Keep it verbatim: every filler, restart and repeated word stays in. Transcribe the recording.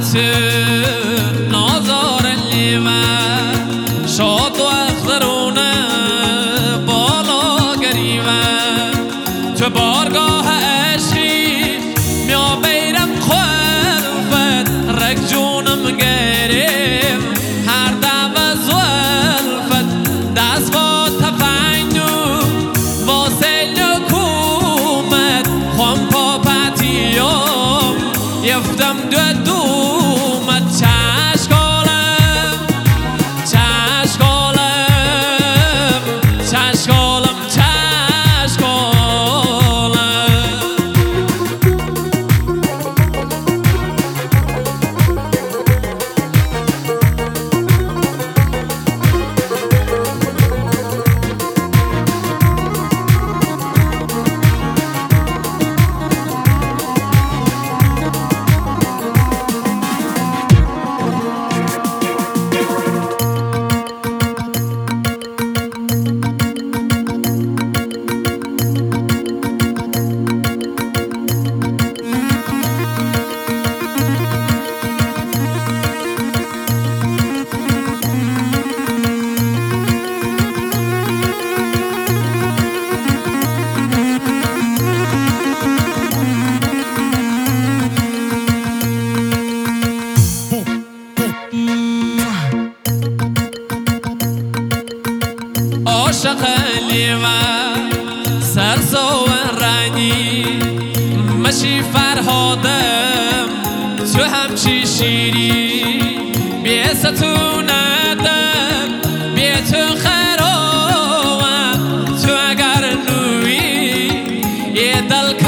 نازار لیوان شاد و اخضرونه بالا گریوان تو بارگاه عشقی میا بیرم خلفت رک جونم گریم هر دم زلفت دست با تفنگو واسه لکومت خون پا پتیام یفتم دو دومت چشکالم چشکالم چشکالم عاشق لیوان سرسو رنگی مشی فرهادم تو همچی شیری بی ستوندم بی تو خیروم تو اگر نوی یه دل